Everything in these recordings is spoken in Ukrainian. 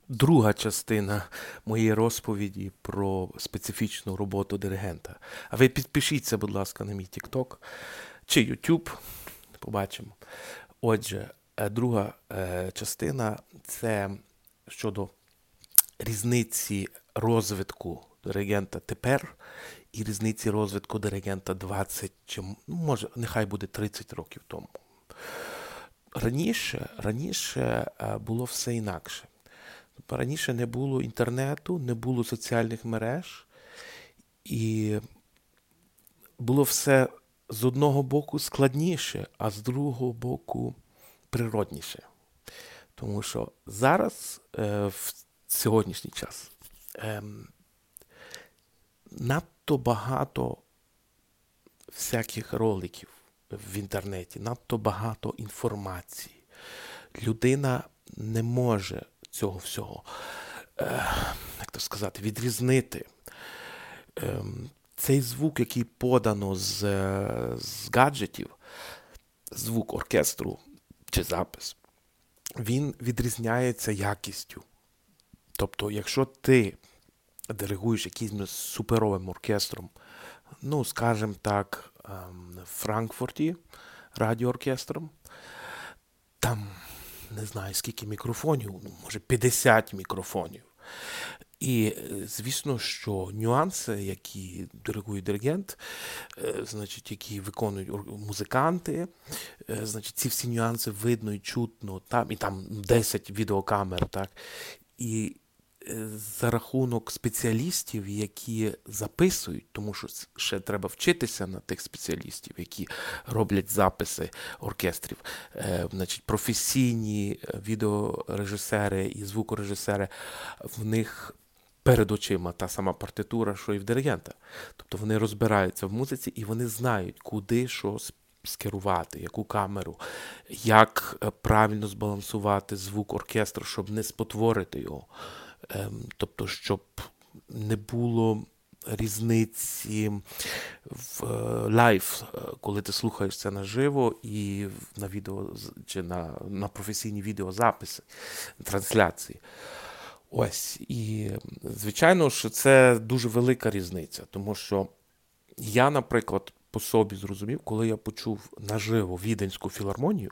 Друга частина моєї розповіді про специфічну роботу диригента. А ви підпишіться, будь ласка, на мій TikTok чи YouTube. Побачимо. Отже, друга частина це щодо різниці розвитку диригента тепер і різниці розвитку диригента 20 чи, може, нехай буде 30 років тому. Раніше було все інакше. Тобто раніше не було інтернету, не було соціальних мереж, і було все з одного боку складніше, а з другого боку природніше. Тому що зараз, в сьогоднішній час, надто багато всяких роликів в інтернеті, надто багато інформації. Людина не може цього всього, як то сказати, відрізнити. Цей звук, який подано з гаджетів, звук оркестру чи запис, він відрізняється якістю. Тобто, якщо ти диригуєш якимось суперовим оркестром, ну, скажімо так, в Франкфурті радіооркестром, там, не знаю, скільки мікрофонів, може 50 мікрофонів. І, звісно, що нюанси, які диригує диригент, значить, які виконують музиканти, значить, ці всі нюанси видно і чутно, там, і там 10 відеокамер, так, і за рахунок спеціалістів, які записують, тому що ще треба вчитися на тих спеціалістів, які роблять записи оркестрів, значить, професійні відеорежисери і звукорежисери, в них перед очима та сама партитура, що і в диригента. Тобто вони розбираються в музиці і вони знають, куди що скерувати, яку камеру, як правильно збалансувати звук оркестру, щоб не спотворити його. Тобто, щоб не було різниці в лайв, коли ти слухаєш це наживо і на відео чи на професійні відеозаписи, трансляції. Ось. І, звичайно, що це дуже велика різниця, тому що я, наприклад, по собі зрозумів, коли я почув наживо Віденську філармонію,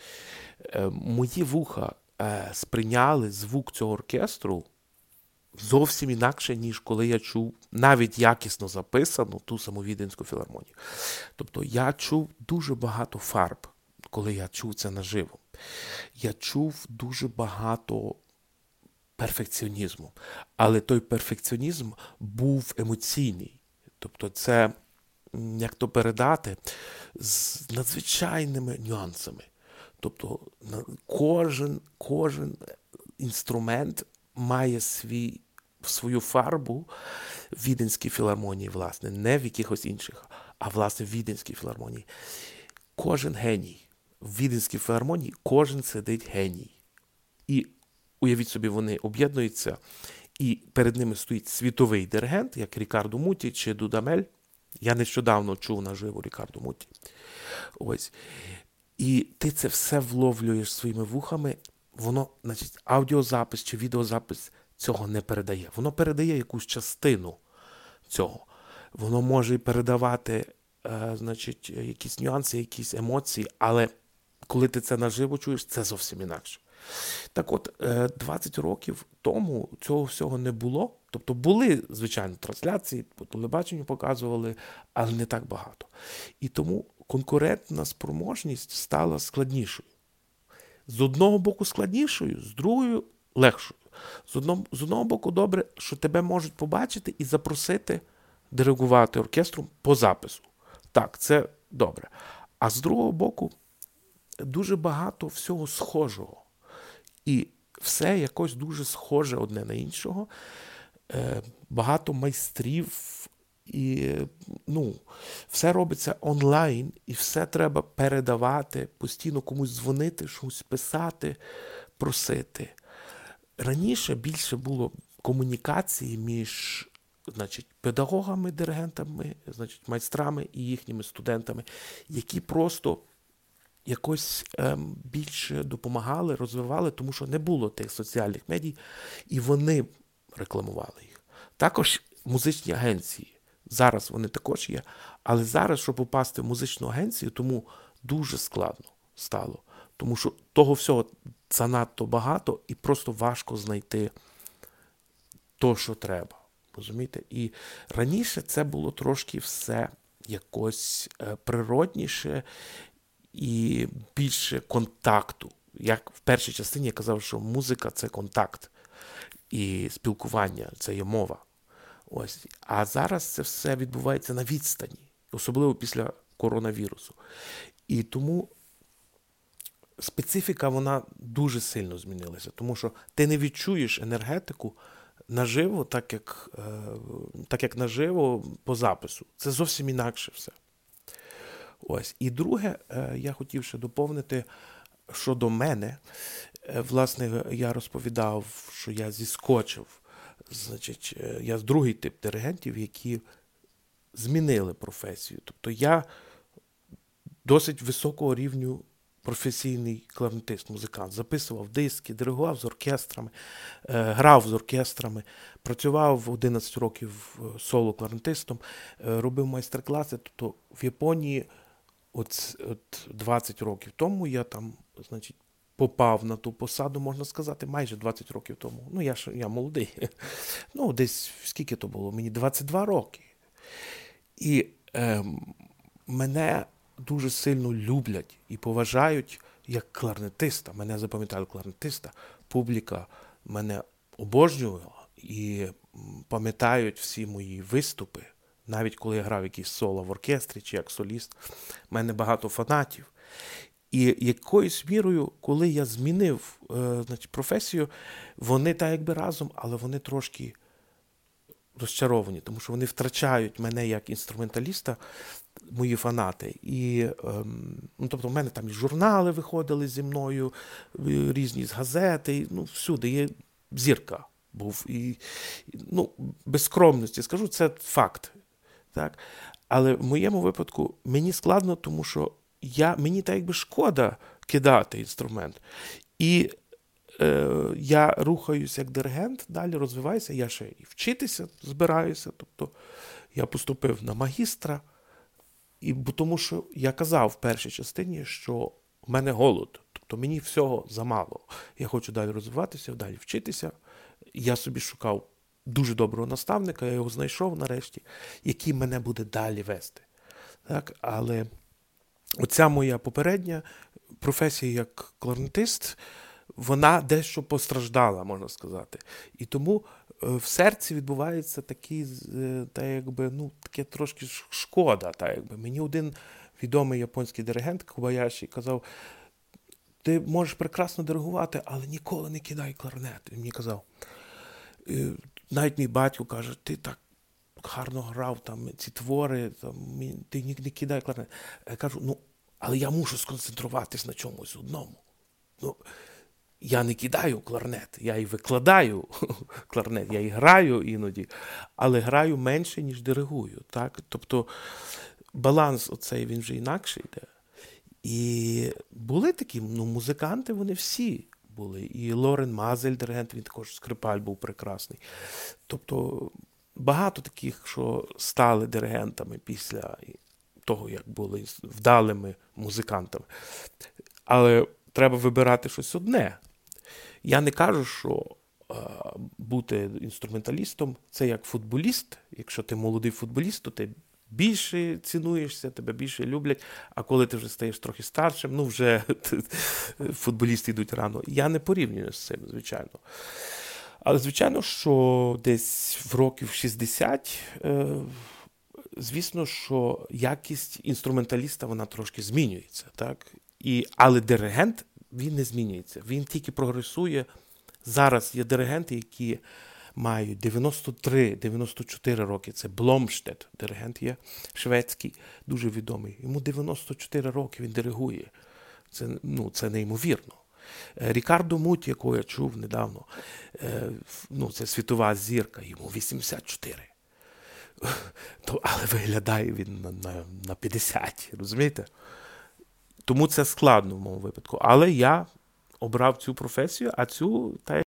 мої вуха сприйняли звук цього оркестру зовсім інакше, ніж коли я чув навіть якісно записану ту саму Віденську філармонію. Тобто я чув дуже багато фарб, коли я чув це наживо. Я чув дуже багато перфекціонізму. Але той перфекціонізм був емоційний. Тобто це, як то передати, з надзвичайними нюансами. Тобто кожен інструмент має свою фарбу в Віденській філармонії, власне, не в якихось інших, а власне в Віденській філармонії. Кожен геній. В Віденській філармонії кожен сидить геній. І уявіть собі, вони об'єднуються, і перед ними стоїть світовий диригент, як Рікардо Муті чи Дудамель. Я нещодавно чув наживо Рікардо Муті. Ось. І ти це все вловлюєш своїми вухами, воно, значить, аудіозапис чи відеозапис цього не передає. Воно передає якусь частину цього. Воно може передавати, значить, якісь нюанси, якісь емоції, але коли ти це наживо чуєш, це зовсім інакше. Так от, 20 років тому цього всього не було. Тобто були, звичайно, трансляції, по телебаченню показували, але не так багато. І тому конкурентна спроможність стала складнішою. З одного боку складнішою, з другою легшою. З одного боку добре, що тебе можуть побачити і запросити диригувати оркестром по запису. Так, це добре. А з другого боку, дуже багато всього схожого. І все якось дуже схоже одне на іншого. Багато майстрів, і все робиться онлайн, і все треба передавати, постійно комусь дзвонити, щось писати, просити. Раніше більше було комунікації між, значить, педагогами, диригентами, значить, майстрами і їхніми студентами, які просто якось більше допомагали, розвивали, тому що не було тих соціальних медій, і вони рекламували їх. Також музичні агенції. Зараз вони також є, але зараз, щоб попасти в музичну агенцію, тому дуже складно стало. Тому що того всього занадто багато і просто важко знайти то, що треба. Розумієте? І раніше це було трошки все якось природніше і більше контакту. Як в першій частині я казав, що музика – це контакт. І спілкування – це є мова. Ось. А зараз це все відбувається на відстані. Особливо після коронавірусу. І тому специфіка, вона дуже сильно змінилася. Тому що ти не відчуєш енергетику наживо, так як наживо по запису. Це зовсім інакше все. Ось. І друге, я хотів ще доповнити, щодо мене. Власне, я розповідав, що я зіскочив. Значить, я з другий тип диригентів, які змінили професію. Тобто я досить високого рівню професійний кларнетист, музикант. Записував диски, диригував з оркестрами, грав з оркестрами, працював 11 років соло-кларнетистом, робив майстер-класи. Тобто в Японії от 20 років тому я там, значить, попав на ту посаду, можна сказати, майже 20 років тому. Ну, я молодий. Ну, десь, скільки то було? Мені 22 роки. І мене дуже сильно люблять і поважають як кларнетиста. Мене запам'ятали кларнетиста. Публіка мене обожнювала і пам'ятають всі мої виступи. Навіть коли я грав якісь соло в оркестрі чи як соліст. В мене багато фанатів. І якоюсь мірою, коли я змінив професію, вони так якби разом, але вони трошки розчаровані, тому що вони втрачають мене як інструменталіста, мої фанати. І, тобто в мене там і журнали виходили зі мною, різні з газети, всюди є зірка був. І, без скромності скажу, це факт. Так? Але в моєму випадку мені складно, тому що мені так якби шкода кидати інструмент. І я рухаюся як диригент, далі розвиваюся, я ще і вчитися збираюся. Тобто я поступив на магістра, тому що я казав в першій частині, що в мене голод. Тобто мені всього замало. Я хочу далі розвиватися, далі вчитися. Я собі шукав дуже доброго наставника, я його знайшов нарешті, який мене буде далі вести. Так? Але оця моя попередня професія як кларнетист, вона дещо постраждала, можна сказати. І тому в серці відбувається таке трошки шкода. Мені один відомий японський диригент Кобаяші казав: ти можеш прекрасно диригувати, але ніколи не кидай кларнет. Він мені казав. Навіть мій батько каже: ти так гарно грав там ці твори, ти не кидай кларнет. Я кажу: але я мушу сконцентруватись на чомусь одному. Я не кидаю кларнет, я і викладаю кларнет, я і граю іноді, але граю менше, ніж диригую. Так? Тобто баланс оцей, він вже інакше йде. І були такі, музиканти, вони всі були. І Лорен Мазель, диригент, він також скрипаль був прекрасний. Тобто багато таких, що стали диригентами після того, як були вдалими музикантами. Але треба вибирати щось одне. Я не кажу, що бути інструменталістом – це як футболіст. Якщо ти молодий футболіст, то ти більше цінуєшся, тебе більше люблять, а коли ти вже стаєш трохи старшим, вже футболісти йдуть рано. Я не порівнюю з цим, звичайно. Але, звичайно, що десь в років 60, звісно, що якість інструменталіста, вона трошки змінюється. Так? Але диригент, він не змінюється. Він тільки прогресує. Зараз є диригенти, які мають 93-94 роки. Це Бломштедт, диригент є, шведський, дуже відомий. Йому 94 роки, він диригує. Це неймовірно. Рікардо Муті, якого я чув недавно, це світова зірка, йому 84. Але виглядає він на 50, розумієте? Тому це складно в моєму випадку. Але я обрав цю професію, а цю, та